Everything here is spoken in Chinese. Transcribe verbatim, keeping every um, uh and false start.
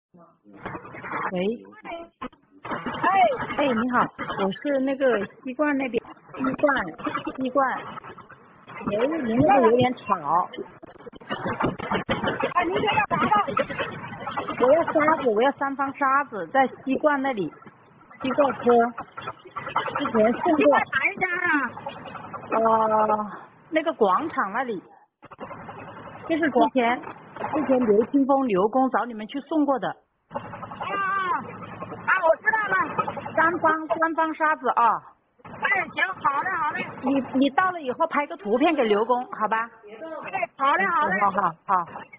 喂， 哎哎，你好，我是那个西冠那边，西冠，西冠，喂，你那个有点吵， 哎，您这要啥的？ 我要沙子，我要三方沙子，在西冠那里，西冠科，之前送过， 你在哪一家啊？ 呃，那个广场那里，就是之前，之前刘清风刘工找你们去送过的， 啊啊啊！我知道了。 三方三方沙子啊， 哎，行，好嘞，好嘞。 你你到了以后拍个图片给刘工，好吧？ 哎，好嘞，好嘞。 好好好好。